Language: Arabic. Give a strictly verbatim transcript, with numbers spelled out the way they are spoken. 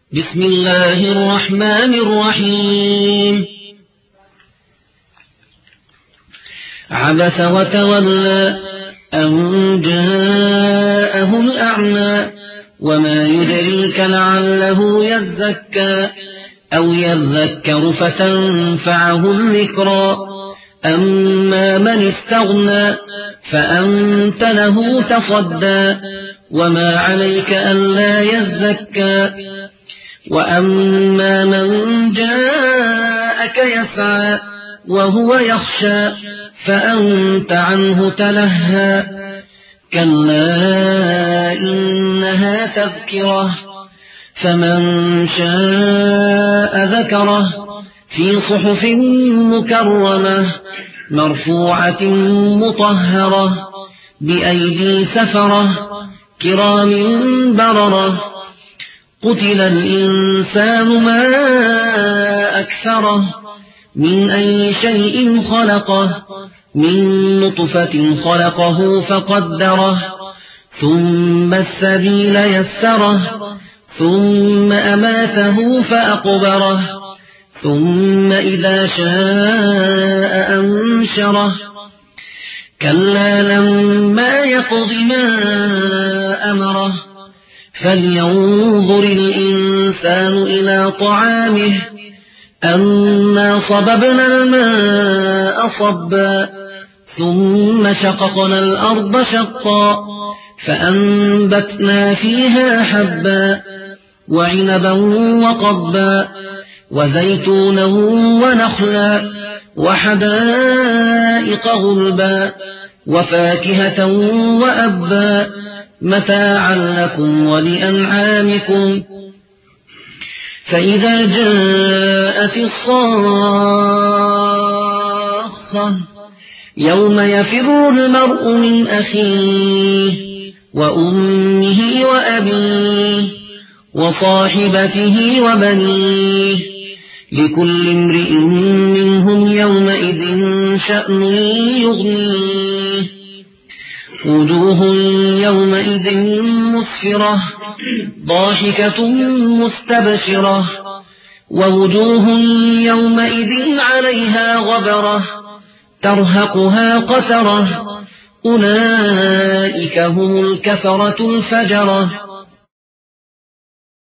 بسم الله الرحمن الرحيم عبس وتولى أن جاءه الأعمى وما يدريك لعله يزكى أو يذكر فتنفعه الذكرى أما من استغنى فأنت له تصدى وما عليك ألا يزكى وأما من جاءك يسعى وهو يخشى فأنت عنه تلهى كلا إنها تذكرة فمن شاء ذكره في صحف مكرمة مرفوعة مطهرة بأيدي سفرة كرام بررة قتل الإنسان ما أكثره من أي شيء خلقه من نطفة خلقه فقدره ثم السبيل يسره ثم أماته فأقبره ثم إذا شاء أنشره كلا لما يقض ما أمره فلينظر الإنسان إلى طعامه أنا صببنا الماء صبا ثم شققنا الأرض شقا فأنبتنا فيها حبا وعنبا وقضبا وزيتونا ونخلا وحدائق غلبا وفاكهة وأبا متاعا لكم ولأنعامكم فإذا جاءت الصاخة يوم يفر المرء من أخيه وأمه وأبيه وصاحبته وبنيه لكل امرئ منهم يومئذ شأن يغنيه وجوه يومئذ مسفرة ضاحكة مستبشرة ووجوه يومئذ عليها غبرة ترهقها قترة أولئك هم الكفرة الفجرة